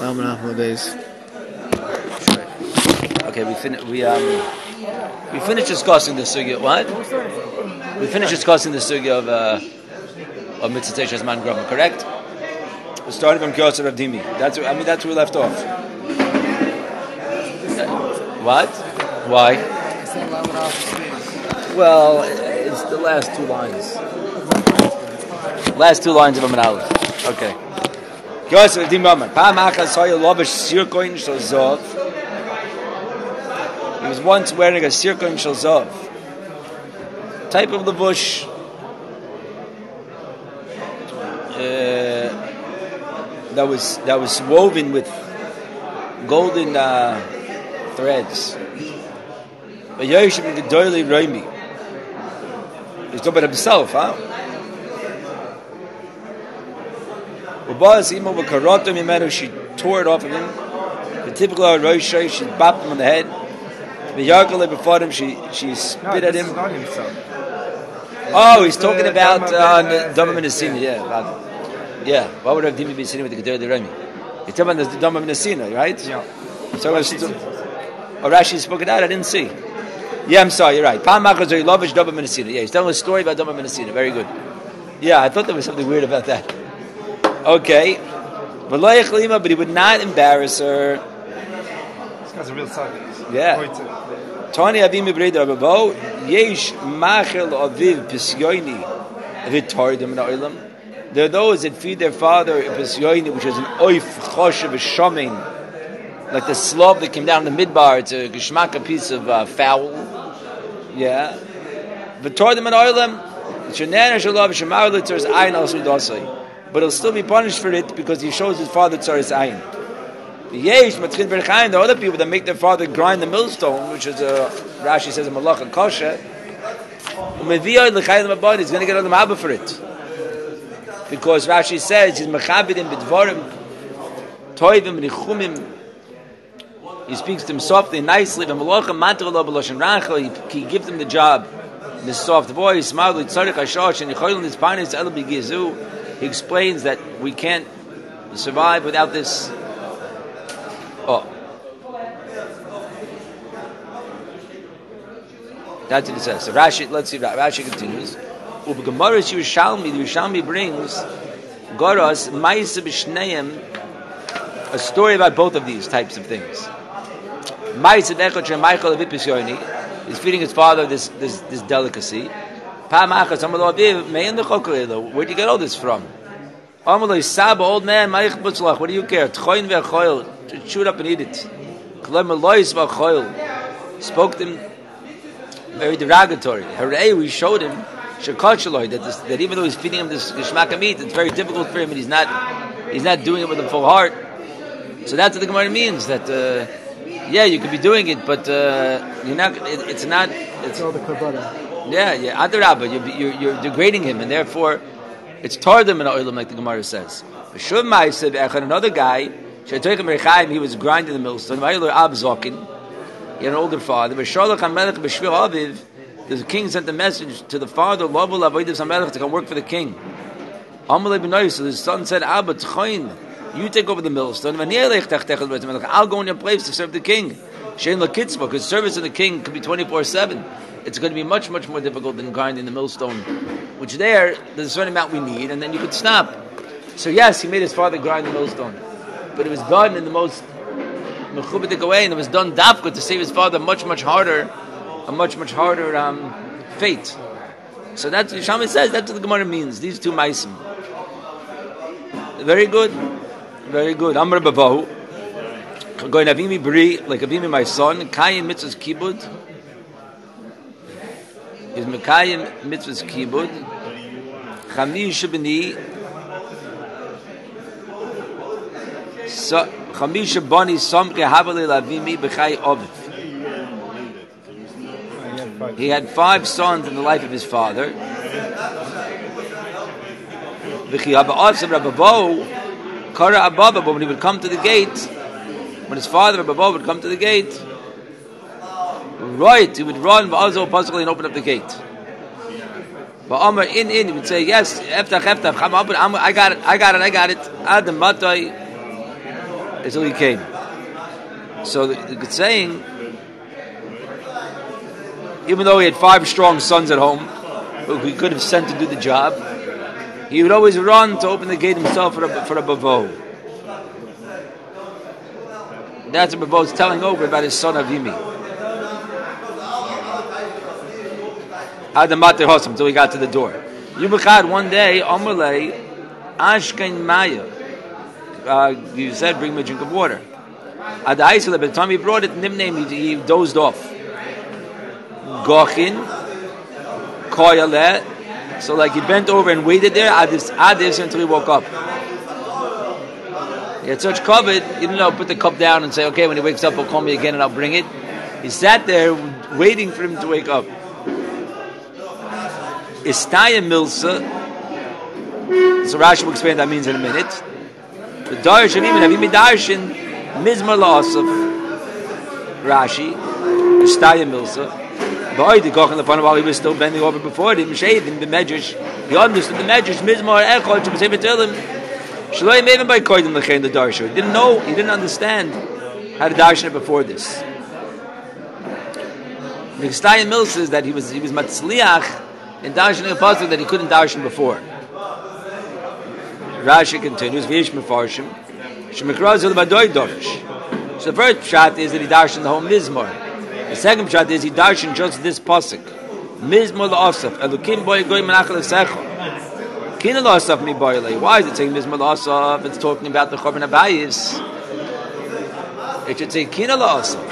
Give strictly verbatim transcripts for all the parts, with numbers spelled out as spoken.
Okay, we fin- we um we finished discussing the sugya. What? We finished discussing the sugya of uh of mitzvah teishas man grama. Correct? We're starting from Kiyosef Rav Dimi. That's I mean that's where we left off. Uh, what? Why? Well, it's the last two lines. Last two lines of Amar Aleph. Okay. Kiyosef Rav Dimi Amar. Pa'am achas hoya lobish sirkoin shel zov. He was once wearing a sirkoin shel zov, type of levush. Uh, that was that was woven with golden uh, threads. But Yosef in the doily roimi. He's talking about himself, huh? She tore it off of him. The typical Rosh, she bopped him on the head. The Yarkale before him, she she spit no, at him. Is not himself. Oh, he's talking uh, about Dama Menasina, yeah. About, yeah, why would Rav Dimi be sitting with the Gedor the Remi? He's talking about the Dama Menasina, right? Yeah. So Rashi st- oh, Rashi spoke it out, I didn't see. Yeah, I'm sorry, you're right. Pam Machaz or Lovish Dama Menasina. Yeah, he's telling a story about Dama Menasina. Very good. Yeah, I thought there was something weird about that. Okay. But he would not embarrass her. This guy's a real sucker. Yeah. Tani Avim Ibreda Rabbo Yesh Machel Aviv Pisyoini Vitardim Na'ilam. There are those that feed their father Pisyoini, which is an oif choshev shamin, like the slob that came down the midbar. It's a geshmak, a piece of uh, fowl. Yeah. Vitardim Na'ilam. Shenana Shalav Shemar Litzer's Ayin Al Sudasai. But he'll still be punished for it because he shows his father Tzaris Ayin. Yesh Matzkin Berchaim, there are other people that make their father grind the millstone, which is a Rashi says a malacha kosher. He's going to get on the mabba for it because Rashi says he's mechabidim b'dvarim toivim nichumim. He speaks to him softly, nicely. The malacha mantralo b'loshen rachel. He gives him the job in his soft voice. Ma'adli tzarich hashosh and yichoylin his parnis el b'gizu. He explains that we can't survive without this. Oh, that's what it says. So Rashi, let's see. Rashi continues. Ubegamaris Yerushalmi, the Yerushalmi brings Goros Ma'aseh b'shneim, a story about both of these types of things. Ma'aseh echad shemichael avipisyoni is feeding his father this this this delicacy. Pa'amachas amalo aviv me'en lechokel. Where do you get all this from? Amalei Saba, old man, Ma'ich Butzlach. What do you care? Tchoin ve'choil. Chew it up and eat it. Spoke to him very derogatory. Hooray, we showed him that this, that even though he's feeding him this geshmak meat, it's very difficult for him, and he's not he's not doing it with a full heart. So that's what the Gemara means. That uh, yeah, you could be doing it, but uh, you're not. It, it's not. It's all the kabbalah. Yeah, yeah. Adarabba, you're, you're you're degrading him, and therefore it's tardim in oilam, like the Gemara says. Another guy. He was grinding the millstone. He had an older father. The king sent a message to the father to come work for the king. So his son said, Abba, you take over the millstone. I'll go in your place to serve the king. Because service of the king could be twenty-four seven. It's going to be much, much more difficult than grinding the millstone, which there, there's a certain amount we need, and then you could stop. So yes, he made his father grind the millstone. But it was done in the most mechubadik way, and it was done dafka to save his father much, much harder, a much, much harder um, fate. So that's what Yishami says. That's what the Gemara means. These two maisim. Very good, very good. Amr bavahu, going avimi bri, like avimi my son. Kayim mitzvahs kibud. Is mekayim mitzvahs kibud. Chamish b'ni. So, Chamisha Bani Samke Havali Lavimi B'chai Oviv. He had five sons in the life of his father. V'chi Haba'asav Rababo Kara Ababa, but when he would come to the gate, when his father Rababo would come to the gate, right, he would run V'azo possibly and open up the gate. But Amr in in he would say, yes, Eftach Eftach, I got it, I got it, I got it. Adam Matai. until he came. So the, the good saying, even though he had five strong sons at home, who he could have sent to do the job, he would always run to open the gate himself for a, for a bavo. That's what bavo is telling over about his son Avimi. Adamater Hosam, until he got to the door. Yubachad, one day, Amalei, Ashkein Maya. Uh, you said, bring me a drink of water. At the ice, by the time he brought it, Nimname, he, he dozed off. Gochin, Koyale. So, like, he bent over and waited there, Adis, Adis, until he woke up. He had such covet, he didn't know, put the cup down and say, okay, when he wakes up, he'll call me again and I'll bring it. He sat there waiting for him to wake up. Istaya Milsa. So Rashi will explain what that means in a minute. The Darshan, even Avimi Darshan, Mizmar La'asaf. Rashi, Istaya Milsa. But the Kochen the while he was still bending over before him, shaving the Medrash. He understood the Medrash, Mizmar Echol, to say tell him. Shaloi made him by Koidim Lechein the Darshan. He didn't know, he didn't understand how to darshan it before this. The Istaya Milsa is that he was he was Matzliach in darshaning a pasuk that he couldn't darshan before. Rashi continues, V'yish mefarshim, shemikraz ul'badoy dorish. So the first pshat is that he darshan the whole mizmor. The second pshat is he darshan just this pasuk. Mizmor la'asaf, elukim boy goy menachal esecha. Kina la'asaf mi boyle. Why is it saying mizmor la'asaf? It's talking about the Chorban Abayis. It should say Kina la'asaf.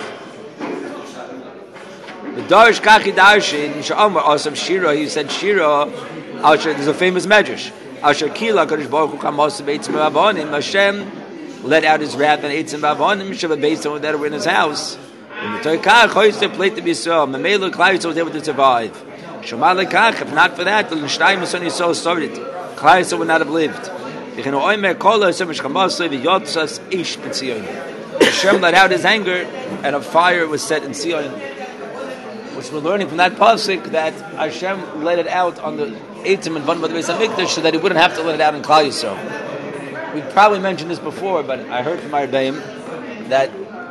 The Darish Kachi Darshin, Sha'amar Asam Shira, he said Shira, there's a famous medrash. Asher Kila, Kadosh Baruch Hu Kamosu Beitzim Bavonim, Hashem let out his wrath and Eitzim Bavonim, Shabbat Beitzim that were in his house. And the Toikach, Hoyster played to be so, Mamelu Klaius was able to survive. Shomar Lekach, if not for that, the L'shtayim Son Yisrael started. Klaius would not have lived. Yechenu Oimer Kola, Semesh Kamosu, V'yotzas Ish B'tzion. Hashem let out his anger, and a fire was set in Zion. Which we're learning from that pasuk that Hashem let it out on the Eitzim and Van Beis Hamikdash so that he wouldn't have to let it out in Klal Yisrael. We probably mentioned this before, but I heard from our Rebbeim that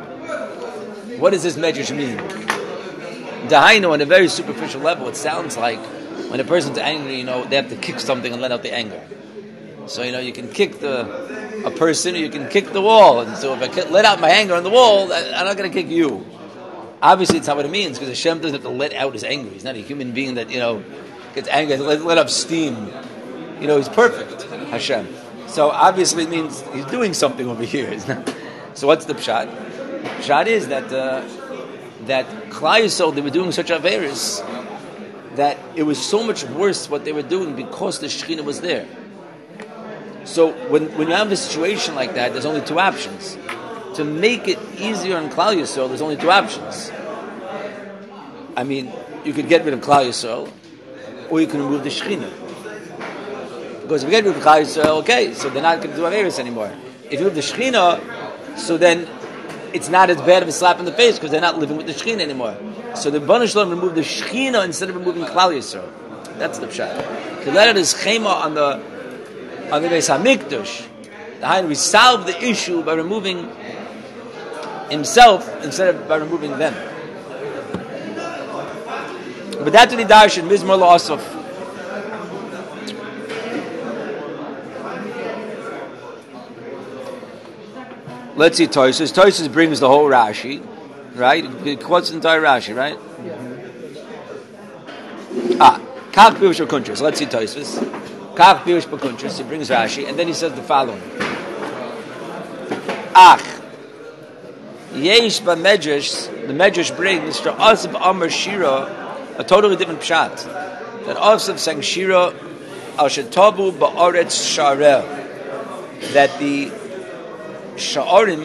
what does this medrash mean? Dahainu, on a very superficial level, it sounds like when a person's angry, you know, they have to kick something and let out the anger. So, you know, you can kick the a person or you can kick the wall. And so if I let out my anger on the wall, I'm not going to kick you. Obviously, it's not what it means, because Hashem doesn't have to let out his anger. He's not a human being that, you know, gets angry, let, let up steam. You know, he's perfect, Hashem. So obviously it means he's doing something over here. It's not, so what's the pshat? Pshat is that uh, that Klal Yisrael, they were doing such averis that it was so much worse what they were doing because the Shekhinah was there. So when, when you have a situation like that, there's only two options. To make it easier on Klal Yisrael, there's only two options. I mean, you could get rid of Klal Yisrael, or you can remove the Shekhinah. Because if you get rid of Klal Yisrael, okay, so they're not going to do Averis anymore. If you remove the Shekhinah, so then it's not as bad of a slap in the face because they're not living with the Shekhinah anymore. So the Bnei Shalom removed the Shekhinah instead of removing Klal Yisrael. That's the pshat. To let out his chema on the on the Beis Hamikdash, we solve the issue by removing himself instead of by removing them. But that's what he darshan Mizmor La'asaf. Let's see Tosfos. Tosfos brings the whole Rashi, right? It quotes the entire Rashi, right? Yeah. Ah, Kach Pirush B'Kuntras. Let's see Tosfos. Kach Pirush B'Kuntras. He brings Rashi, and then he says the following: Ach, Yesh B'Medrash. The Medrash brings to Asaf Amar Shira a totally different pshat. That Asaf sang Shira Al Shetavu Ba'aretz Shareh. That the Sha'arim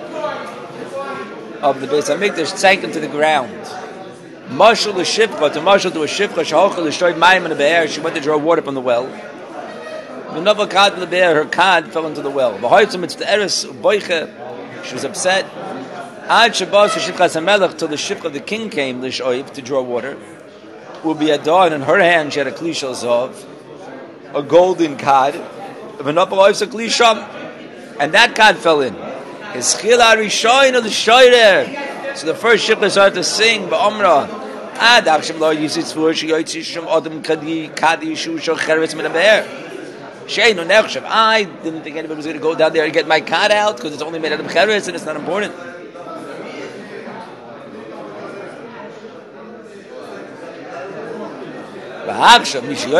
of the Beis Hamikdash sank into the ground. Mashal l'shifcha, to mashal to a shifcha, sha'ochel l'shtoiv mayim in a be'er, she went to draw water from the well. V'nova kad l'be'er, her kad fell into the well. V'hoitzum it's the eres, boiche, she was upset. Ad shabaz shifchas hamelech, till the shifcha of the king came, l'shoiv, to draw water. Ubi adon, in her hand she had a kli shel zav, a golden kad. V'nova loivs a kli sham. And that kad fell in. It's Chila Rishoin of the Shoyre. So the first shikha started to sing, Ba'omra. Ad Akshem Lo Yisitz Fush, Yoitzi Shem Odom Kadi, Kadi Shu Shok Cheretz Menaber. Shein no Nechshav. I didn't think anybody was going to go down there and get my cat out because it's only made out of Cheretz and it's not important. But now that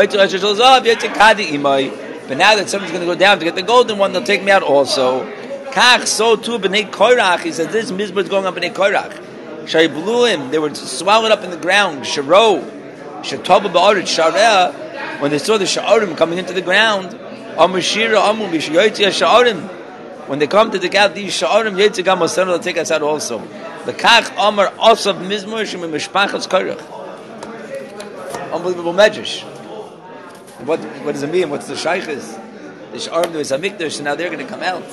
someone's going to go down to get the golden one, they'll take me out also. Kach, so too, B'nai Korach. He said, this mizbah is going on B'nai Korach. Shai Bluim, they were swallowed up in the ground. Sharo, Shatoba Ba'arit, Shareh, when they saw the Sha'arim coming into the ground, Amashira, Amu, Bishayotia, Sha'arim. When they come to take out these Sha'arim, Yetzigam Osana, they'll take us out also. The Kach, Amar, Osav, Mizmor, Shem, Mishpachas Korach. Unbelievable medrash. What what does it mean? What's the shaykhis? The Sha'arim, there was a mikdash, and now they're going to come out.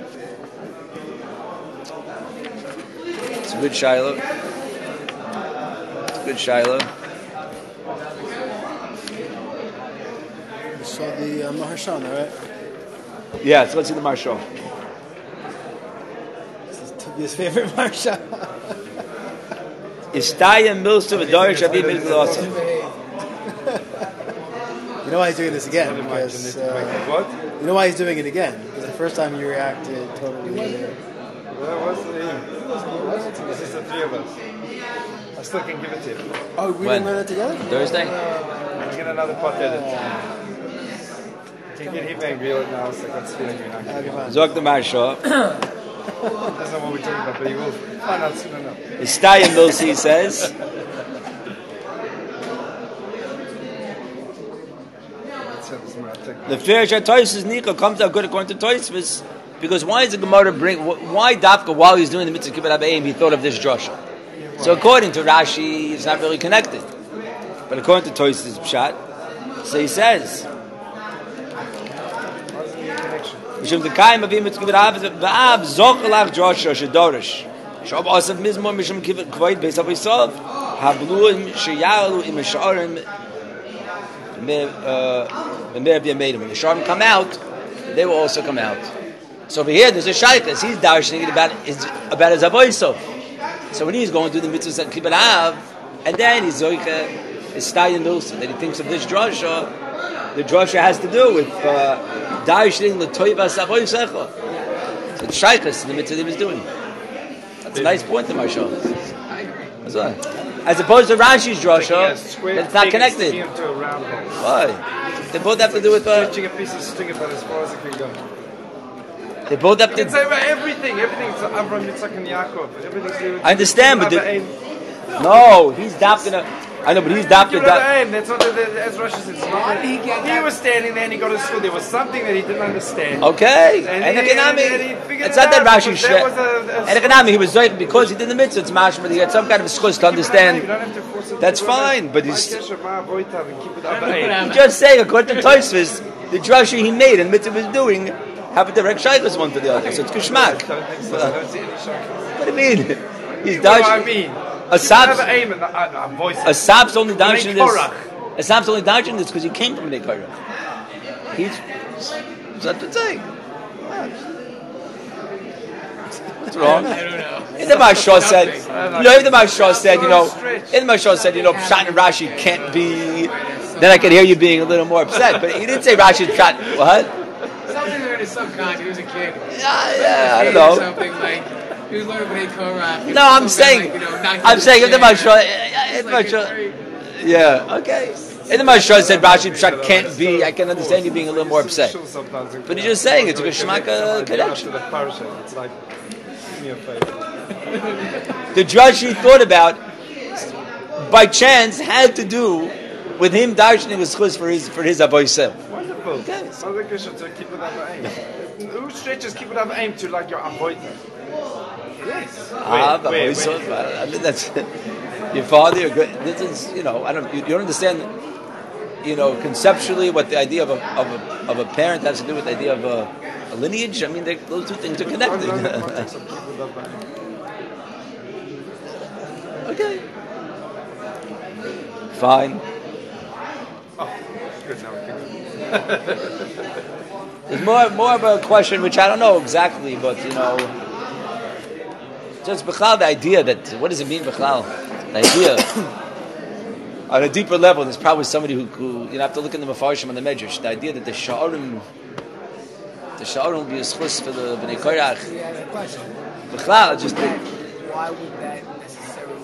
It's a good shiloh. It's a good shiloh. You saw the uh, Maharshana, right? Yeah, so let's see the Marshal. This is Tobia's favorite Maharshana. Istayim milsa v'darish abib milsa. You know why he's doing this again? Because, uh, what? you know why he's doing it again? Because the first time you reacted totally. Where was him? This is the three of us. I still can give it to you. Oh, we When? didn't learn it together? Thursday? We'll get another pot edit. Can get him angry right now, so I got feeling you're not going to get Zog the Marshal. That's not what we're talking about, but he will find out soon enough. Istayim milsa, he says. The fair Toysvis Nika comes out good according to Toysvis, because why is the Gemara bring? Why Dafka while he's doing the mitzvah kibbutz abayim he thought of this drasha? So according to Rashi, it's not really connected, but according to Toysvis Pshat, so he says. Mishum the kaim avim mitzvah kibbutz v'av zochalach drasha shedorish shab asav mizmor mishum kibbutz kvoid beis avisav habluim sheyalu im sha'arim. When the Sharm come out, they will also come out. So over here, there's a shaykhis. He's darshaning about his about his avoisov. So when he's going through the mitzvahs and kibbutz av, and then he's zoicha is stayin milsa. Then he thinks of this drasha. The drasha has to do with uh, darshaning the toivas avoisecha. So it's shaykhis in the mitzvah that he was doing. That's a nice point to my show. That's right. As opposed to Rashi's drasha, it's not connected. Why? They both have to do with uh, stretching a piece of string about as far as it can go. They both have to. It's over everything. Everything's Avram, Yitzchak, and Yaakov. Everything's. I understand, but the, no, he's dafking. I know, but he's dafking. That's what the, the, as Rashi says. He, he was standing there and he got to school. There was something that he didn't understand. Okay, and, and he, and, and he it's not that Rashi shit. And economy, he was doing because he did the mitzvah. It's mashma. He had some kind of schus to understand. You don't have to force it. That's fine, but he's. He's just saying, according to Tosfos, the drasha he made and mitzvah was doing have a direct shaykhus one to the other. So it's kishmak. What do you mean? He's dashing. I mean. A sab's only dashing this. A sab's only dashing this because he came from the Korach. He's. That's what I'm saying. What's wrong? I don't know. In the Mashal said, you know, if the Mashal said, you know, in the Mashal said, you know, Pshat and Rashi can't be. Then I could hear you being a little more upset. But he didn't say Rashi's Pshat. What? Something there in subconscious. He was a kid. Yeah, yeah, I don't know. Something like. He was learning B'nai Korach. No, I'm saying, like, you know, I'm saying if the Mashal, in the like Mashal, yeah, okay. In the Mashal said Rashi Pshat can't be. I can understand you being a little more upset. But he's just saying it's a Geshmaka connection. It's like, give me a favor. The Drashi thought about by chance had to do with him darshaning his chus for his for his avoisel. Wonderful. Okay. So the Krishna to keep it up aim. Who stretches keep it up aim to like your avoider? Yes. Ah, avoisel. I mean that's your father. Your good. This is you know I don't you, you don't understand. You know conceptually what the idea of a of a of a parent has to do with the idea of a, a lineage. I mean they, those two things are connected. Okay. Fine. Oh, good now. There's more more of a question which I don't know exactly, but you know, Just Bechlal, the idea that, what does it mean, Bechlal? The idea, on a deeper level, there's probably somebody who, who you know, have to look in the Mefarshim and the Medrash, the idea that the Sha'arim, the Sha'arim will be a schus for the Bnei Korach. Yeah, that's a question. Bechlal, just... The, Why would that necessarily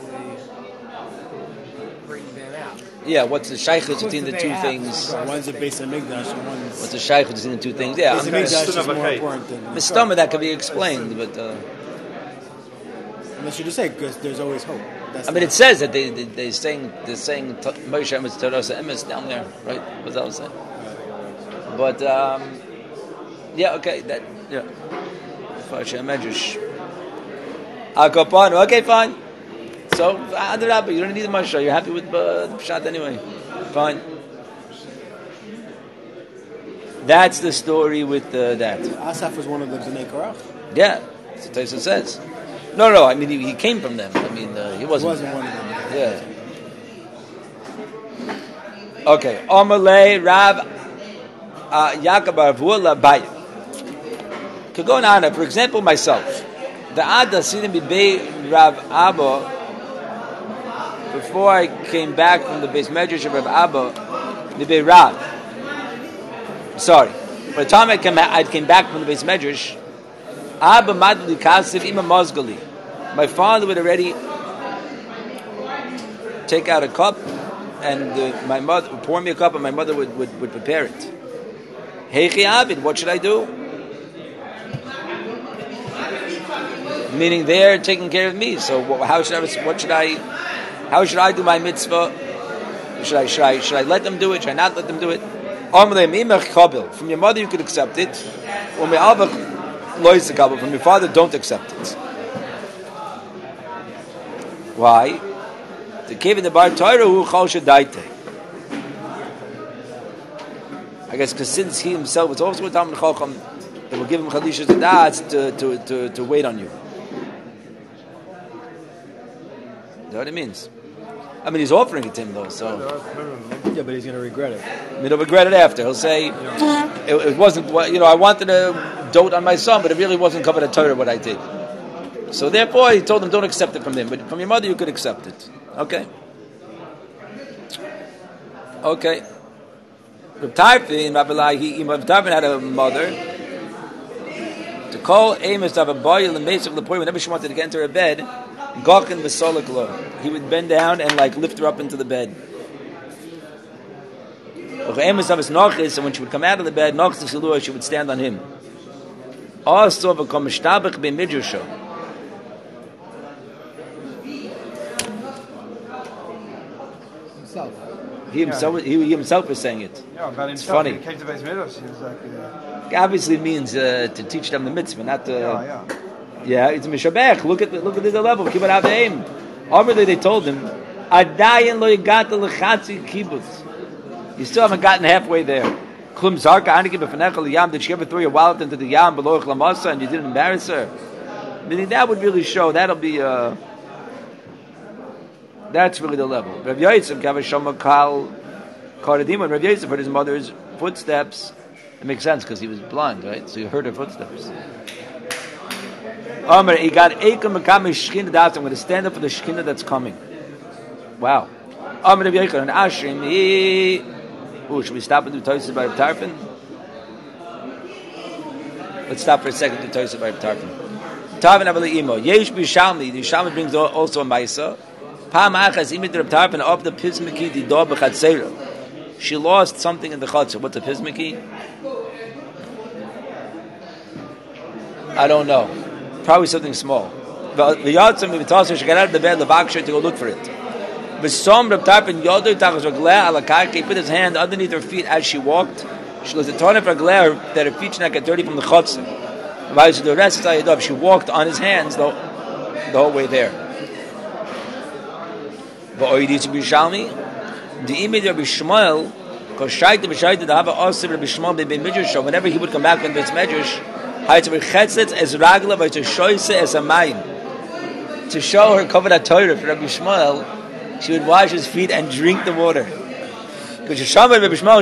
bring them out? yeah, what's the shaykhut between the They two have things? some- One's a base of Migdash and one's... What's the shaykhut between the two things? Yeah, Base of I'm Migdash is Son of a more cake. important than... the stomach that can be explained, but... Uh, Unless you just say, because there's always hope. That's I mean, the- it says that they, they, they're saying, they're saying T- Moshe Emes, Terasa Emes down there, right? What's that saying? But, um, yeah, okay, that, yeah. Fasha Medrash. Akopanu, okay, fine. So, Adarabba, you don't need the Moshe, you're happy with uh, the Pshat anyway. Fine. That's the story with uh, that. Asaf was one of the Bnei Korach. Yeah, that's what Tyson says. No, no, I mean, he, he came from them. I mean, uh, he He wasn't. wasn't one of them. Yeah. Okay. Omalei Rav uh, Yaakov Avula Bay. Could go on. For example, myself. The Ada Sinim Bibei Rav Abba. Before I came back from the base medrash of Rav Abba, Bibei Rav. Sorry. By the time I came, I came back from the base medrash, Abba Madli Kasiv Ima Mozgali. My father would already take out a cup, and uh, my mother would pour me a cup, and my mother would, would, would prepare it. Heichi Abid, what should I do? Meaning they're taking care of me. So wh- how should I? What should I? How should I do my mitzvah? Should I? Should I? Should I let them do it? Should I not let them do it? From your mother, you could accept it. From your father, don't accept it. Why? The cave in the bar Torah who chal shedaite. I guess because since he himself was also a Talmid Chacham, they will give him chalisha to that to to to to wait on you. Is that what it means? I mean, he's offering it to him though, so Yeah, but he's going to regret it. he'll regret it after. He'll say, it, it wasn't what you know. I wanted to dote on my son, but it really wasn't covered at Torah what I did. So therefore, he told him, don't accept it from them, but from your mother, you could accept it. Okay. Okay. Reb Tarfin, Rabbi Lahi, Reb Tarfin had a mother. To call Amos to have a boy in the base of the point whenever she wanted to get into her bed, Gochin v'solik lo. He would bend down and like lift her up into the bed. Amos of his nochis, and when she would come out of the bed, nochis v'silua, she would stand on him. Also v'kom mishtabach b'midrasho. Himself. He himself, he, he himself was saying it. Yeah, about It's himself. funny. He came to Beis Midrash. He was like, uh, Obviously, it means uh, to teach them the mitzvah, not to. yeah, yeah. Yeah, it's mishabech. Look at the, look at the level. Kibbut Aveim. Obviously, they told him, "Adayin lo yigata lechatzi kibbutz." You still haven't gotten halfway there. Klum zarka aniki b'fanecha liyam. Did she ever throw your wallet into the yam below chlamasa and you didn't embarrass her? Meaning that would really show. That'll be. Uh, that's really the level. Rav Yosef kavashama kal karadim. When Rav Yosef heard his mother's footsteps, it makes sense because he was blind, right? So he heard her footsteps. Omer, he got Eikim Mekamish Shechina Das. I'm going to stand up for the Shechina that's coming. Wow. Omer Rav Yechon and Ashrim. He. Ooh, should we stop and do Tosef by Rav Tarfin? Let's stop for a second to do Tosef by Rav Tarfin. Tarfin Avali Imo. Yesh Bishalmi. The Bishalmi brings also a Maisa. Pam Achas Imit Rav Tarfin of the Pismiki di Dor B'Chatzera. She lost something in the Chatzor. What's a Pismiki? I don't know. Probably something small. She got out of the bed, the to go look for it. He put his hand underneath her feet as she walked. She was a ton of her glare that her feet should not get dirty from the chutzim. The rest is she walked on his hands the, the whole way there. Whenever he would come back from this medrash, to show her covered at Torah for Rabbi Shmuel, she would wash his feet and drink the water. Because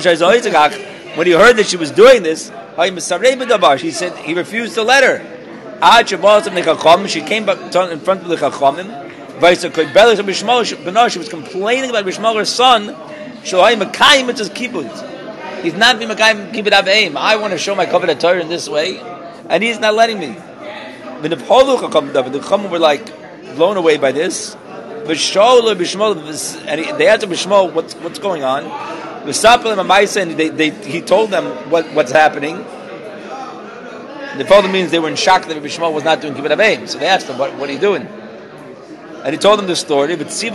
when he heard that she was doing this, he said he refused to let her. Ad Shabbos of the Chacham, she came back in front of the Chachamim. Vaisa Koibelis of Bishmol, she was complaining about Bishmol, her son. Shalai Makayim it is kibbutz. He's not being Makayim kibbutz av aim. I want to show my covenant Torah in this way, and he's not letting me. When the Chachamim were like blown away by this, and they asked Bishmol, what's what's going on? And they, they, he told them what, what's happening. The father means they were in shock that Bishmol was not doing kibbutz av aim. So they asked him, what, what are you doing? And he told them the story. But he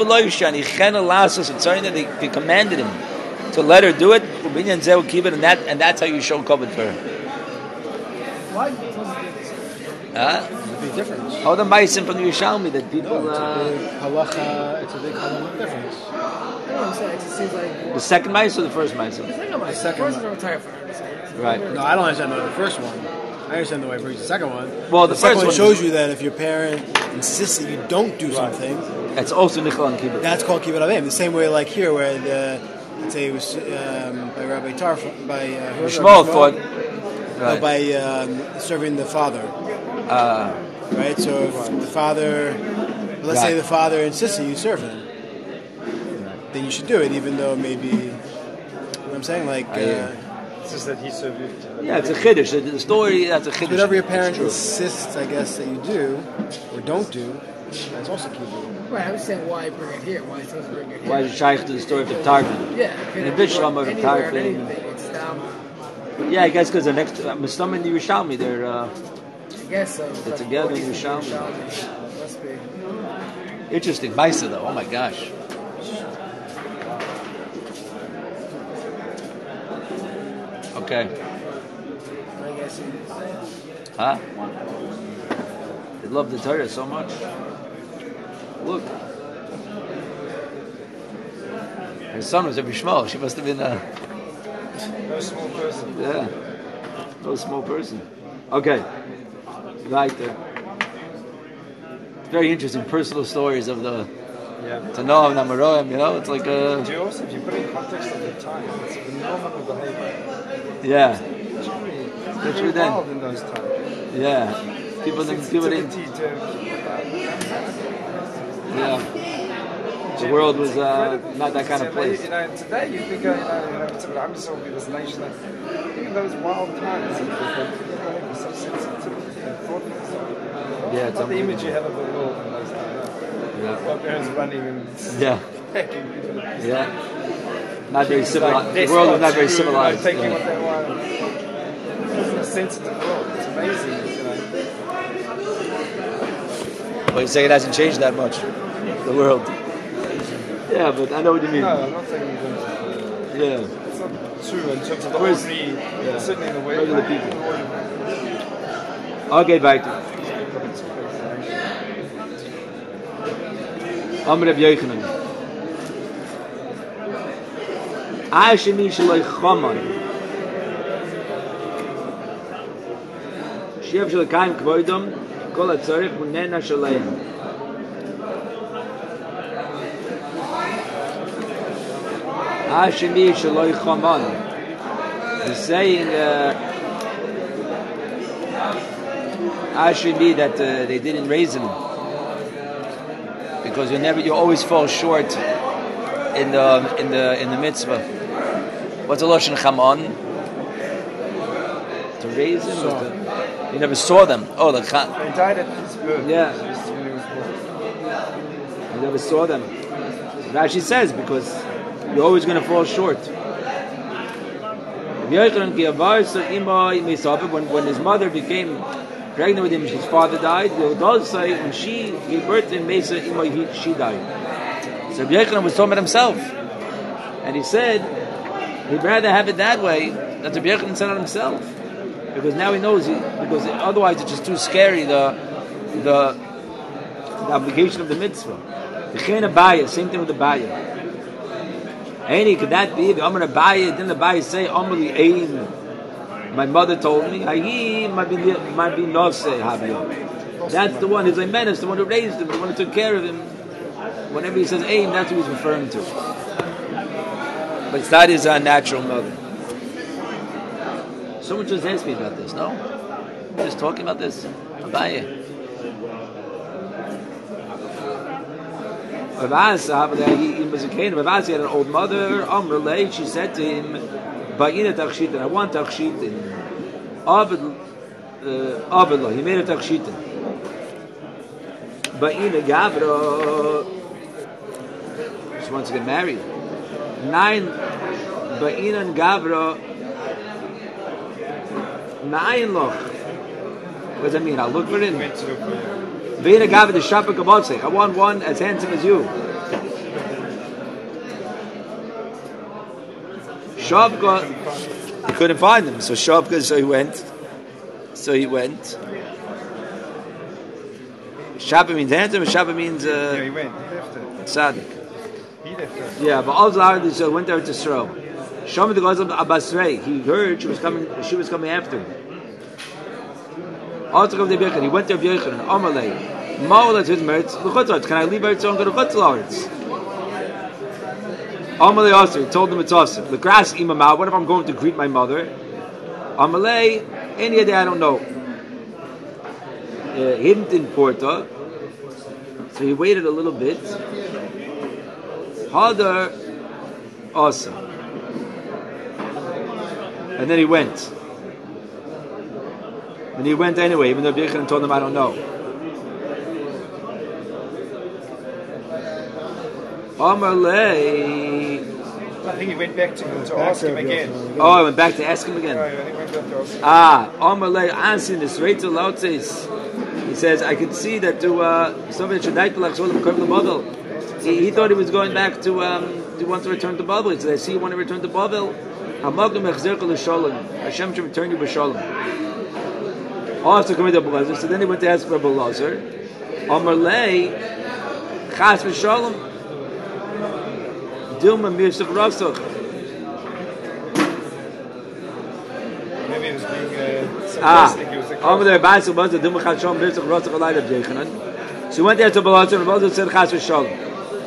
commanded him to let her do it, and that and that's how you show covenant for her. Why does it do this? Huh? There's a big difference. How the Maisim from the Yerushalmi that people. No, it's uh, a big halacha. It's a big halacha difference. I don't know what I'm saying. It just seems like. the second Maisim or the first Maisim? The second one. The second First one. one. Retired for her. Right. No, I don't understand the, the first one. I understand the way for the second one. Well, the, the second first one one shows is, you that if your parent insists that you don't do something, it's also Nichol and Kibbutz. that's called kibbutz avim. The same way, like here, where the let's say it was um, by Rabbi Tarf, by uh, who was it? Shmuel Rabbi thought. No, Right. by um, serving the father, Uh, right? So if the father, let's say Right. the father insists that you serve him, then you should do it, even though maybe. You know what I'm saying, like. I hear. Uh, It's just that he served you. yeah, it's a chiddush. The, the story that's a chiddush. Whatever your It's parent true. insists, I guess, that you do or don't do, that's also kibbutz. Right. I was saying why bring it here? Why supposed to bring it here? Why is it shaykh to the story of the Targum? Yeah. In the Bishlam of the anywhere, Targum. anything. It's down. Yeah, I guess because the next uh, Muslim and the Yerushalmi, they're uh, I guess so. They're together in Yerushalmi. Must be. interesting. Maisa though. Oh my gosh. Okay. I guess it is. Huh? They love the Torah so much. Look. Her son was a Bishmal. She must have been a... No small person. Yeah. No small person. Okay. Right there. It's very interesting personal stories of the Yeah. Tanoah and Amaroim, you know? It's like a... Do you also, if you put it in context of the time, it's a phenomenal behavior. Yeah. Literally, Literally very then. wild in those times. Yeah. People didn't give it in. Sensitivity to- Yeah. The world was uh, not that kind of place. You know, today you think, uh, you know, you know, it's I'm just talking this nation. That, even those wild times, people have such sensitivity and thoughtfulness. Yeah, it's Not the image you unbelievable. have of the world in those times. Yeah. My parents running and Yeah. pecking people. Yeah. Not very Like civilized. The despots world was not very who, you know, civilized. taking Yeah. what they want. It's a sensitive world. It's amazing, you know. Well, you say it hasn't changed that much, the world. Yeah, but I know what you mean. No, I'm not saying you don't. Yeah. It's not true in terms of the Where's- ordinary, yeah. certainly in the way. Regular people. Okay, weiter. Amr Reb Yochanan. Ashemi shaloi chaman. Shev shel kaim kvoidom kol hatzorich munena shaleim. Ashemi shaloi chaman. He's saying uh, Ashemi that uh, they didn't raise him because you never you always fall short in the in the in the mitzvah. What's the lashon chaman? To raise him? Saw. To, you never saw them. Oh, the cha- They died at his birth. Yeah. Just when he was born. you never saw them. Rashi says because you're always going to fall short. When when his mother became pregnant with him, his father died. It does say when she gave birth to him, Mesa Ima, he, she died. So Rabbi Yochanan was talking about himself, and he said he'd rather have it that way than Rabbi Yochanan said on himself, because now he knows he, because otherwise it's just too scary the the, the obligation of the mitzvah. The chen abaya, same thing with the baya. Any could that be? The Amar Abaya, didn't the Abaya say Amali Ein? My mother told me, Ayi might be might be Nose Havio. That's the one, his Imenis, the one who raised him, the one who took care of him. Whenever he says Ein, that's who he's referring to. But it's not his uh, natural mother. Someone just asked me about this, no? We're just talking about this. Abaye. Ravasa, he, he was a Canaan. Ravasa had an old mother. Amrulay, she said to him, "Ba'ina tachshitin. I want tachshitin." Abed, Abedlah. He made a tachshitin. Ba'ina Gavra. She wants to get married. Nine. Ba'ina and Gavra. Nine loch. What does that mean? I'll look for it. V'ina Gavra the shopper kabotzek. I want one as handsome as you. Shavka, he couldn't find him, so Shavka, so he went. So he went. Shabbat means handsome, and Shabbat means uh, Yeah, he went. He left it. tzaddik. He left it. Yeah, but all the so went there to Sro. Shama the goes of Abbasrei. He heard she was coming. She was coming after him. Also come to Bechon. He went there Bechon. Amalei. Ma'olat his merits. L'chutzot. Can I leave Eretz and go to Chutzlaretz? Amalei also. He told him it's awesome. The grass imamah. What if I'm going to greet my mother? Amalei. Any day I don't know. Uh, he didn't in Porta. So he waited a little bit. Hadar awesome. And then he went. And he went anyway, even though Bechon told him, I don't know. Amalei. I think he went back to, to ask him again. Oh, I went back to ask him again. Oh, I think he went back to ask him. Ah, Amalei, answering this Rachel Lautzes. He says, I could see that to uh, somebody should die like Solam Kerb the Babel. He thought he was going back to um, to want to return to Babel. He said, I see you want to return to Babel. Hashem should return you b'shalom. Also coming to Abelazar. So then he went to ask for Abelazar. Amalei, Chas v'shalom. Dilma mirsach rasach. Maybe he was being uh, Ah, sarcastic. He was like, Amalei Basel was the Dilma Chas v'shalom mirsach rasach alayda b'jechanan. So he went there to Abelazar, and Abelazar said Chas v'shalom.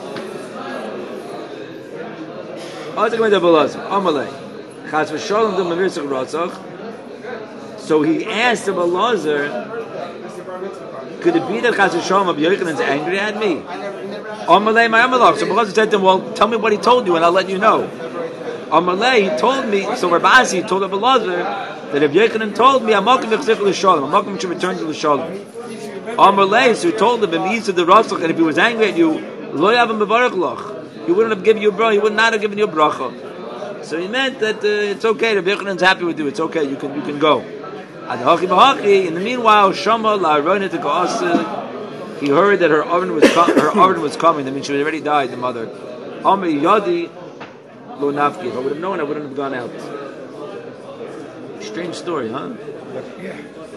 Also coming to Abelazar. Amalei. Chas v'shalom Dilma mirsach rasach. So he asked Abelazar, could it be that Chas v'shalom Rabbi Yochanan's angry at me? Amalei my Amalach. So Abelazar said to him, well, tell me what he told you and I'll let you know. Amalei, he told me, so Rabbi Asi told Abelazar that Rabbi Yochanan told me, Amakim v'chzich l'shalom, Amakim should return to l'shalom. Amalei, so he told him, B'mi'isa the rasach, and if he was angry at you, lo yavim b'varach loch, he wouldn't have given you a bracha, he would not have given you a bracha. So he meant that uh, it's okay, Rabbi Yochanan's happy with you, it's okay, you can you can go. In the meanwhile, Shama la'aronit ka'asa, he heard that her oven was com- her oven was coming. That means she had already died, the mother. Amri yadi lo nafki. If I would have known, I wouldn't have gone out. Strange story, huh? yeah.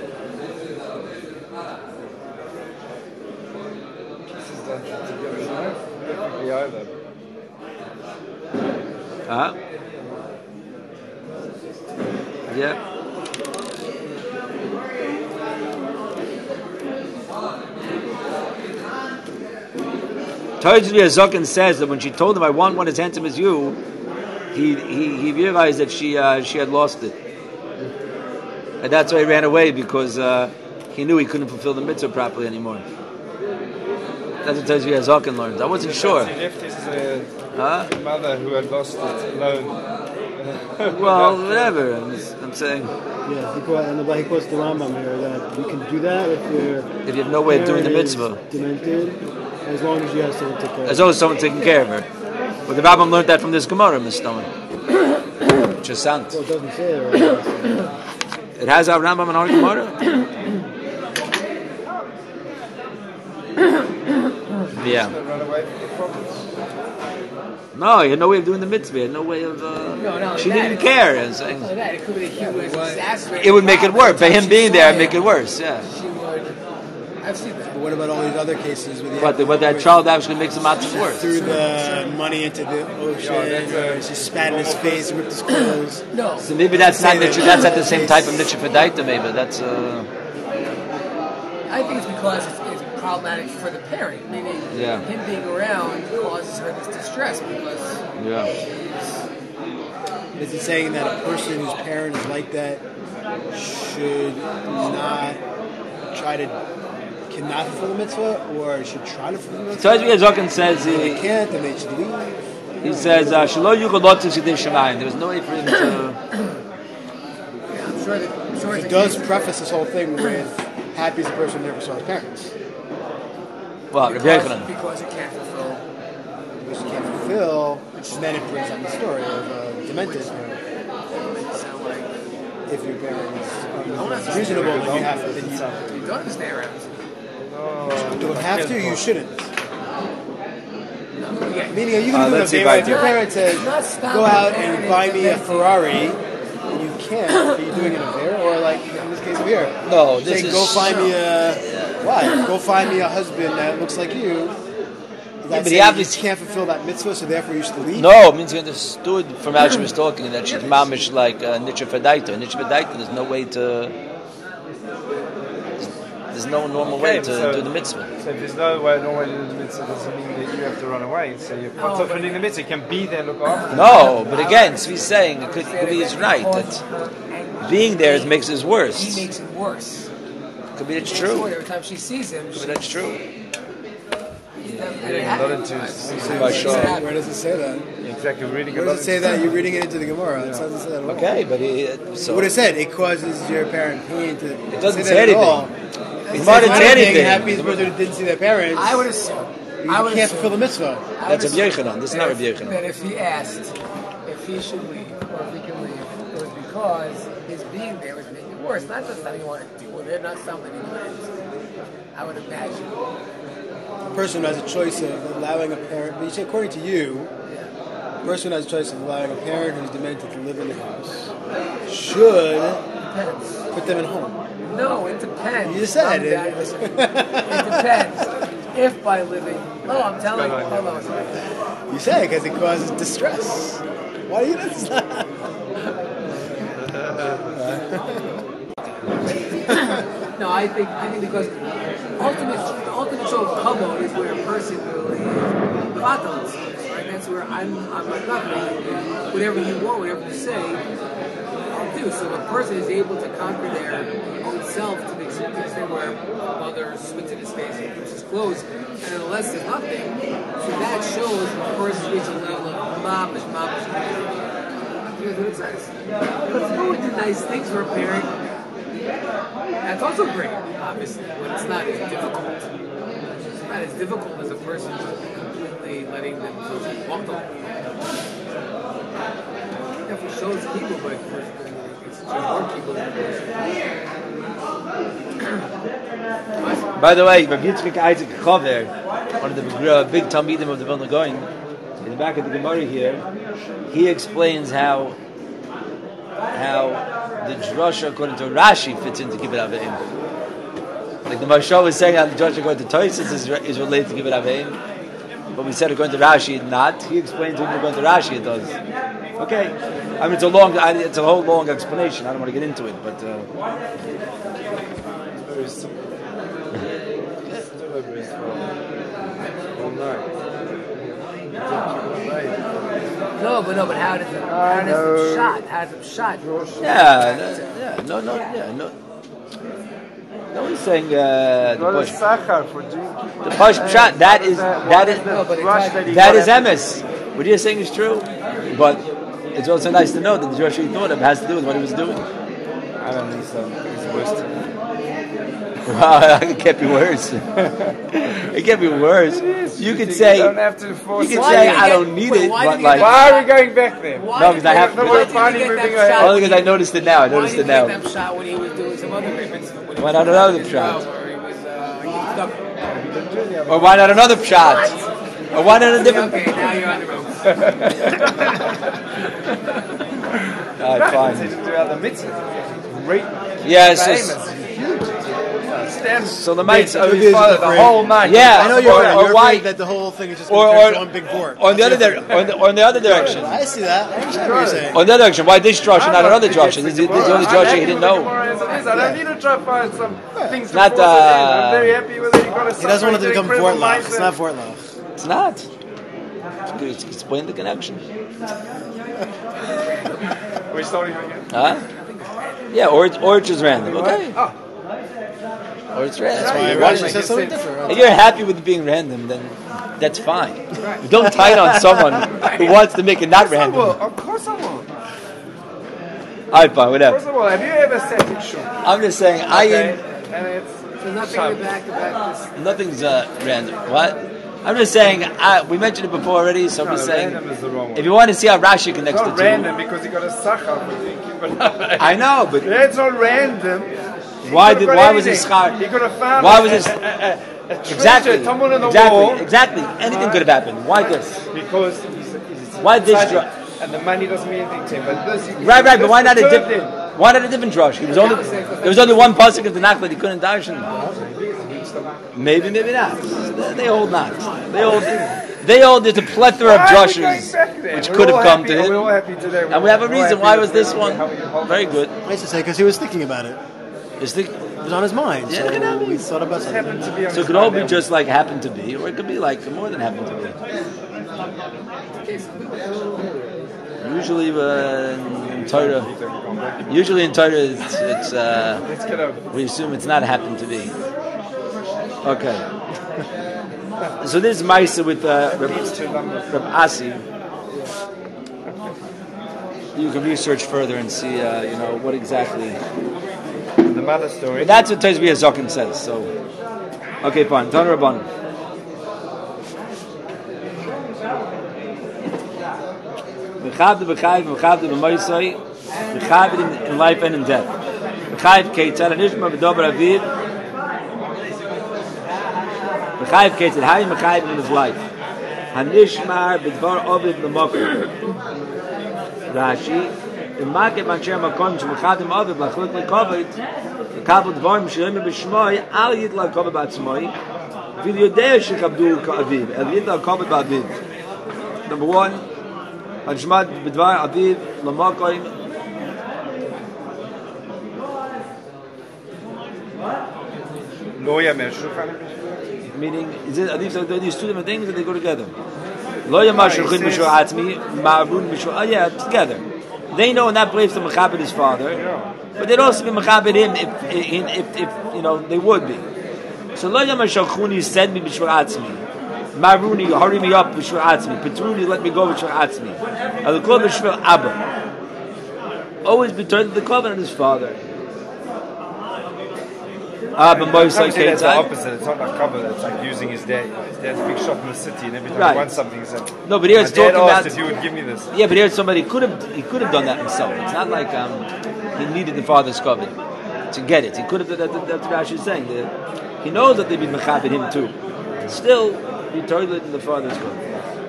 This is the, to be honest, definitely over. Uh-huh. Yeah. Tajri Azakin says that when she told him, I want one as handsome as you, he he, he realized that she uh, she had lost it. And that's why he ran away, because uh, he knew he couldn't fulfill the mitzvah properly anymore. That's what Tajri Azakin learned. I wasn't sure. He left his uh, Huh? mother who had lost it alone. Well, whatever. I'm, I'm saying, Yeah, he quotes, and he quotes the Rambam here that you can do that if you're if you have no way of doing the parent is mitzvah, demented, as long as you have someone to take care as of. long as someone's taking care of her. But the Rambam learned that from this Gemara, Mister Stomach. Which is sant. Well, it doesn't say it. Right? It has our Rambam and our Gemara. Yeah. Run away from the problems. No, he had no way of doing the mitzvah. He had no way of. Uh, No, not she like didn't that. care. And saying, Not like that. It could be that he was exasperated. it would make it worse. By him She being saw there, it'd him. make it worse. Yeah. She would. I've seen that. But what about all these other cases with the But the, what that child actually makes the matzah worse. threw the money into the ocean, or she spat in his face, ripped his clothes? No. So maybe that's not mitzvah. That's not the same type of mitzvah for daita. Maybe that's. Uh, I think it's because it's, it's problematic for the parent. Meaning, Yeah. him being around causes her this distress because yeah. she's. Is it saying that a person whose parent is like that should not try to cannot fulfill the mitzvah, or should try to fulfill the mitzvah? So as Zaken says, If they he, can't, then they should leave. he says, uh, "Shelo yuchol lot tzidei shemayim." There was no way for him to. Yeah, I'm sure that. I'm sure He it's a does case preface this whole thing with, happy is the person who never saw his parents. Well, Rabbi because, Yochanan. because it can't fulfill. Which you can't fulfill, and then it brings up the story of uh, demented. It sound like If your parents are not reasonable, then you have to. Then you, you don't understand around. you don't have to, you shouldn't. Yeah. Meaning, you Uh, can do let's it. see if If I your do. parent says, Not stop go out the and parent buy is me a demented. Ferrari, and you can't, are you doing it in there? Or like, in this case over here. No, this saying, is- go find me a, why? Go find me a husband that looks like you. Is that but he saying obviously- you can't fulfill that mitzvah, so therefore you should leave? No, it means he understood from how she was talking that she's mamish like uh, Nitcha Fedaita. Nitcha Fedaita, there's no way to. There's no normal way Okay, to so- do the mitzvah. So if there's no way, no way to do the mitzvah, doesn't mean that you have to run away. So you're part No, of but- doing the mitzvah. You can be there, look after. No, but again, Svi's saying it could, could be he's right that being there is- makes it worse. He makes it worse. Could be it's Sure, true. every time she sees him, Could she, be that's true. he's never Reading gonna a happen. lot into By Where Shaw. where does it say that? exactly reading a Where lot. does it say that? You're reading it into the Gemara. It doesn't say that at all. Okay, but he, so What it said, it causes your parent pain to. It doesn't say say that at all. anything. It He says might have said anything, anything. Happy is the person who didn't see their parents. I would assume. You I would can't assume, fulfill the mitzvah. I would That's Rabbi assume Yochanan. This is that not if- Rabbi Yochanan. That if he asked if he should leave or if he can leave, it was because his being there was making it worse. Not just that he wanted to deal with it, not something he wanted. I would imagine. A person who has a choice of allowing a parent, but you say according to you, a person who has a choice of allowing a parent who's demented to live in the house should Depends. put them at home. No, it depends. You said I'm it. bad, listen. It depends. If by living, no, I'm telling you. Hold on a second. You say because it causes distress. Why do you do that? No, I think I think because ultimate the ultimate show of kavod is where a person will battle themselves, right? That's where I'm I'm like nothing. Whatever you want, whatever you say, I'll do. So if a person is able to conquer their own self to the extent to the extent where mother spits in his face and keeps his clothes, and unless there's nothing, so that shows a person reaches a level of mamish, mamish. Here's what it says. But to do the nice things for a parent, that's also great, obviously, but it's not as difficult. It's not as difficult as a person completely letting them walk the It shows people, but it's just more people than By the way, Rabbi Yitzchak Isaac Chaver, one of the uh, big Talmidim of the Vilna Gaon, in the back of the Gemara here, he explains how how the drasha according to Rashi fits into Kibbut Avim. Like the Mashal was saying how the drasha according to Tosfos is, is related to Kibbut Avim, but we said according to Rashi it not. He explains when according to Rashi it does. Okay, I mean it's a long, it's a whole long explanation. I don't want to get into it, but. Uh, Very simple. Still over his phone. All night. No, but no, but how does it, how does it shot? How does it shot? Yeah, no, yeah, no, no, yeah, no. No one's saying uh, the Not a push. sachar for doing The push shot. That is that is No, but it's rush like- that he that got is after- emes. What you're saying is true, but it's also nice to know that the Jewish he thought of has to do with what he was doing. I don't think so. It's worse to me. Wow, it can't be worse. It can't be worse. You could You say don't have to force you could it. say did you I get- don't need wait, it, why but did you like get Why are we going back there? Why No, because did I you have- get- no, why we're did you finally get that moving shot ahead. only because I when he- noticed it now. I Why noticed did it you get now. that shot when he was doing some other movements? When he Why was not another his shot? job, or he was, uh, he was stuck. Or why not another shot? Or why not a different? Okay, now you're on the road. All right, Fine. fine. Throughout the mitzvah. Great. Yeah, so, Famous. Huge. Stand so the might. of his father the whole night. Yeah, I know you're or, right. or You're why? afraid that the whole thing is just Or, going to or, turn into one big fort. on the other, di- on the, on the other direction. I see that. I understand what you're saying. On the other direction, why this drasha, not another drasha? This is this is the only drasha he didn't know. I don't need to try to find some things to Not, force it in. uh, I'm very happy with it. You got He doesn't want it to become Fort Loch. It's not Fort Loch. It's not. It's, explain the connection. We're starting again. Huh? Yeah, or it's, or it's just random. Okay. Oh, or it's random. That's why Why- Rashi says something different. If you're happy with it being random, then that's fine. You don't tie it on someone who wants to make it not Of course I random. will. All Of course I will. right, fine, whatever. First of all, have you ever said it should? I'm just saying, I Okay. ain't, And it's So nothing in the back to back this. nothing's uh, random. What? I'm just saying, I, we mentioned it before already, so I'm no, just saying, random is the wrong one. if you want to see how Rashi connects It's the not two. random because you got a sacha for thinking, but I know, but yeah, it's not random. He why could've did got why was anything. his schar? He could have found Why a, was his- a, a, a, a Exactly, treasure tumbled on the exactly, wall exactly. Anything could have happened. Why this? because he's, he's Why this tzaddik, dra- and the money doesn't mean anything to him. But this, Right, right, but this why not a disturbed different? him. Why not a different drush? He was only there was only one pasuk of the Nach that he couldn't darshan. Maybe, maybe not. They hold not. They hold. They hold. There's a plethora of Why are we going drushes back there? which We're could have all come happy, to We're all him, happy today. and we have a We're all reason. happy Why that was we're- this one how we hold very on. good? I used to say because he was thinking about it. It's the, It was on his mind. Yeah, it could So happen. we thought about It something. happened to be on so it his could all be mind. just like happened to be, or it could be like more than happened to be. Usually uh, in Torah, usually in Torah, it's, it's uh, Let's get over. we assume it's not happened to be. Okay. So this is Maisa with uh, Reb, Reb Asi. You can research further and see, uh, you know, what exactly. The mother story. But that's what Tezbi Azokin says. So, okay, fine. Tana Rabban. V'chavdu v'chayiv v'chavdu v'moisoi v'chavdu in life and in death. V'chayiv keitzad anishma v'dobar aviv v'chayiv keitzad hayim v'chayiv in his life. Hanishmar b'dvar oviv l'mokum. Rashi V'maket mancher makom sh'mechadim oviv l'chluk l'kovit v'kabel dvarim sh'yomer b'shmoi al yid l'kovit b'atzmoi v'yodea sh'chabdu ka'aviv el yid l'kovit b'aviv. Number one, Hanishmar b'dvar aviv l'mokom Lo yamer shulchan. meaning is it, are these, are these two different things, or they go together? Lo yamar shulchin b'shur atzmi ma'arun b'shur, oh yeah, together. They know in that place to mechabed his father, but they'd also be mechabed him if, if, if, if, you know, they would be. So lo yamar shulchuni send me b'shur atzmi. Maruni, hurry me up b'shur atzmi. Petruni, let me go b'shur atzmi. Al-kol b'shur Abba. Always returned to the covenant of his father. Abba Moisei Sometimes it's the Keitzad. opposite. It's not like cover. It's like using his dad. His dad's a big shop in the city, and every time Right. he wants something, he said, No, but here "My it's dad talking asked about- if you would give me this." Yeah, but here somebody could have he could have done that himself. It's not like um, he needed the father's covenant to get it. He could have. That, that, that's what Rashi is saying. The, he knows that they'd be mechabed him too. Still, he turned it in the father's covenant.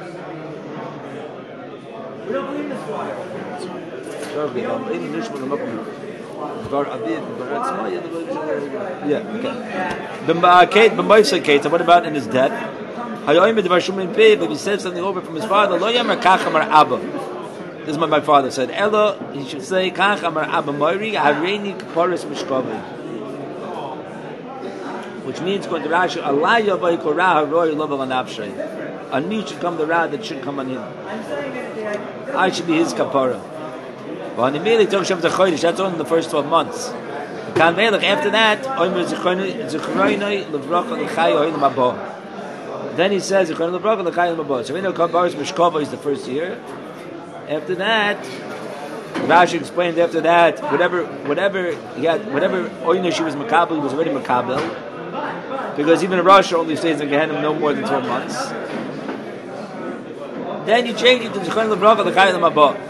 We don't believe this one. Yeah, okay. The Ma'akate, the Moisei Kate, what about in his death? If he said something over from his father, Lo Yamar Kach Amar Abba. This is what my father said. Ella, he should say, Kach Amar Abba Moiri, Hareini Kaporis Mishkovi. Which means, according to Rashi, Allah Yavai Korah Haroy Lovel Anavshay. On me should come the wrath that should come on him. I should be his kapara. But on the Mele Tov Shem Zechoydish, that's only in the first twelve months. Kan Melech, after that, Omer Zechoynoi Levrocha L'chai Oil Mabah. Then he says, Zechoynoi Levrocha L'chai Oil Mabah. So we know Kabaris Mishkova is the first year. After that, Rashi explained after that, whatever, whatever he had, whatever Oyna she was Makabel, he was already Makabel. Because even in Russia only stays in Gehenna no more than twelve months. Then you change it to Zechoynoi Levrocha L'chai Oil Mabah.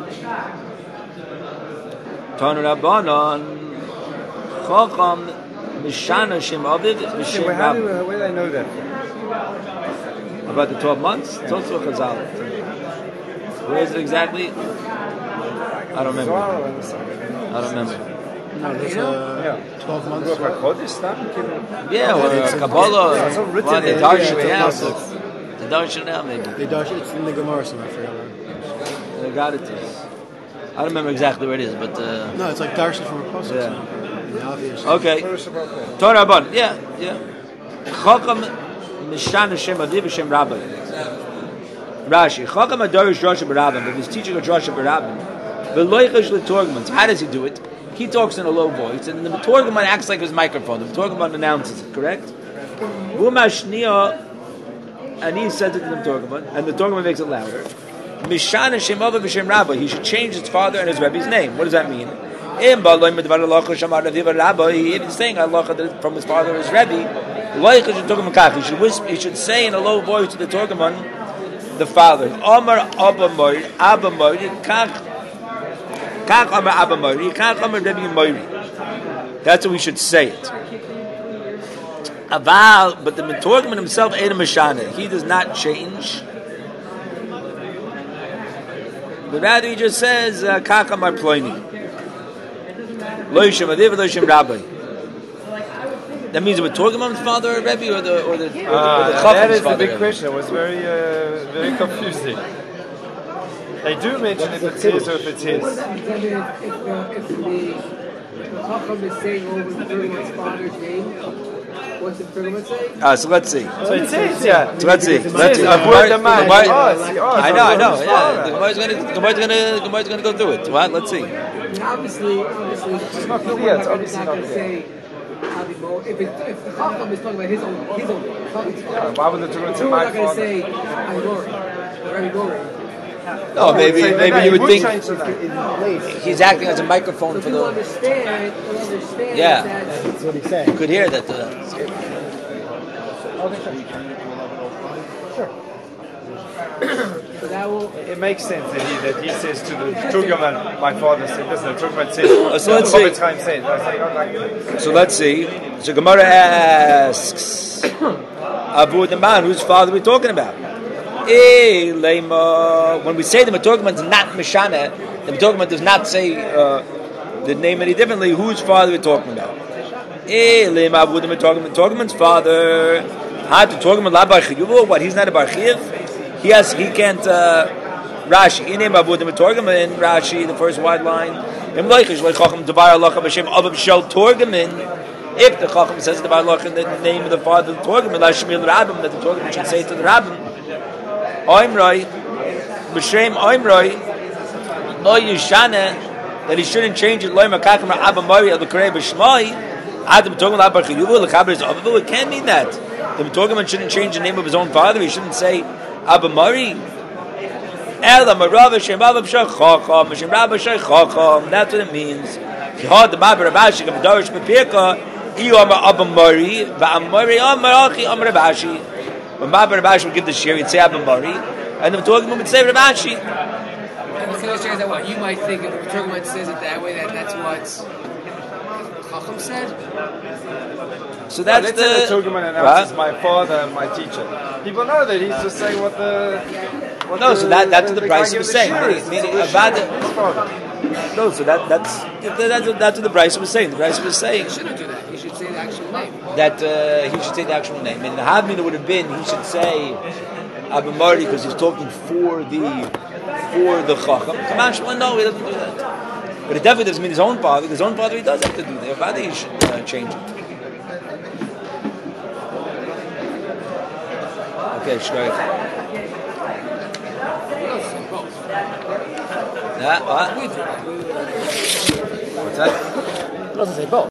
Tanu Rabbanon Chacham Mishana Shem Aviv Mishem Well, how do, Rabban. uh, where do they know that? About the twelve months? It's also Chazal. Where is it exactly? I don't remember. Zohar or something? I don't remember. No, there's uh, Yeah. twelve months. Ruach HaKodesh stuff? Yeah, or It's uh, a- Kabbalah. Yeah, it's all written Well, the in- Darshan yeah, now. it's The a- Darshan now, maybe. They dash it's in the Gemara somewhere, I forgot where. They got it. I don't remember exactly where it is, but. Uh, No, it's like darshan from a pasuk. Yeah. Yeah. Obvious. okay. Torah Rabban. Yeah, yeah. Chacham Mishana Shem Aviv Shem Rabban. Rashi. Chacham Adorish Rosh B'Rabban. But he's teaching a Rosh B'Rabban. V'loichesh l'torgmans. How does he do it? he talks in a low voice, and the Metorgaman acts like his microphone. The Metorgaman announces it, correct? And he says it to the Metorgaman, and the Metorgaman makes it louder. Mishana Shem Ava B'Shem Rabba. He should change his father and his Rebbe's name. What does that mean? If he's saying Allah from his father or his Rebbe, he should whisper, he should say in a low voice to the Torgaman, the father. Omar Abba Moiri, Abba Moiri, Kach Kach Omar Abba Moiri, Kach Omar Rebbe Moiri. That's what we should say it. Aval, but the Torgaman himself ain't a Mishana. He does not change. But rather he just says, Kach Omar Ploini. Loishem Adiv, Loishem Rabbi. That means we're talking about his father or Rebbe or the or the, or the, uh, or the that is the big Rebbe. question. It was very uh, very confusing. They do mention if it's his or if it's his. What does that mean if, if, uh, if the the Chacham is saying over the Torgaman's father's name? What's the Torgaman say? Ah, so let's see. So it's his, yeah. So let's see. Let's Let's see. see. Avoid the man. Gemara- Oh, see, oh, I know, I know. it's Yeah, father. the Gemara's gonna, the Gemara's gonna, the Gemara's gonna go through it. What? Let's see. I mean, obviously, obviously, it's not not clear, it's not obviously going not to clear. say Abimo. If, it, if the Chacham is talking about his own, his own Chacham's Yeah, father, why would the Torah the say Torah my not going to father? say Agori, or Agori. No, maybe, Say, maybe no, you he would think change to that. he's acting as a microphone So for people the. understand, people understand Yeah. that That's what he's saying. You could hear that. The, so that will. It makes sense that he that he says to the Turgaman, my father said, listen, the Turgaman says, so let's see. Chaim said. I was like, oh, like, So let's see. So Gemara asks, Abu the man whose father we're talking about. Eh, lema. When we say the Metorgaman is not Mishana, the Metorgaman does not say uh, the name any differently. Whose father we're talking about? Eh, lema Abu the Metorgaman. Metorgaman's father. Had to Metorgaman la bar chiyuv. What? He's not a bar chiyuv. He has. He can't. Uh, Rashi. In him Abu the Metorgaman. Rashi, the first wide line. Im leichish leichacham devar alacha b'shem avav shel Torgaman. If the Chacham says the Barloch in the name of the father of the Torgaman, that the Torgaman should say to the Rabbim, Oimroi, B'Shem Oimroi, Lo Yishana, that he shouldn't change it, Lo Makachim Abba Mori, El B'Karei B'Shmai, Adam Torgaman Abba Chiyuvu, L'Chaber is Avavu. It can't mean that. The Torgaman shouldn't change the name of his own father. He shouldn't say Abba Mori. Ela Marav Shem Abba B'Shai Chacham, Shem Rabba Shai Chacham. That's what it means. Kihad the Babber Rabashi, Gavdarish B'Pirka, Iyom Abba Mori, Va'amori Amar Achi Amar Rabashi. When Babber Rabashi would give the shir, he'd say Abba Mori, and the Torgaman would say Rabashi. And what's going to is that what you might think if the Torgaman says it that way, that that's what Chacham said. So that's let's the. say the Turgaman announces What? my father and my teacher. People know that he's just saying what the. What No, the, so that that's the, what the the Bryce guy was gives saying. the shir. Meaning, It's the Avada- shir, his father. No, so that that's that's what, that's what the Bryce was saying. The Bryce was saying He shouldn't do that. He should say the actual name. that uh, he should say the actual name. And the Havmina would have been he should say Abba Mori because he's talking for the for the Chacham. Kamash, well, no, he doesn't do that. But it definitely doesn't mean his own father. His own father he does have to do that. Avada he should uh, change it. Okay, Shkoyach. Yeah, what? What's that? It doesn't say both.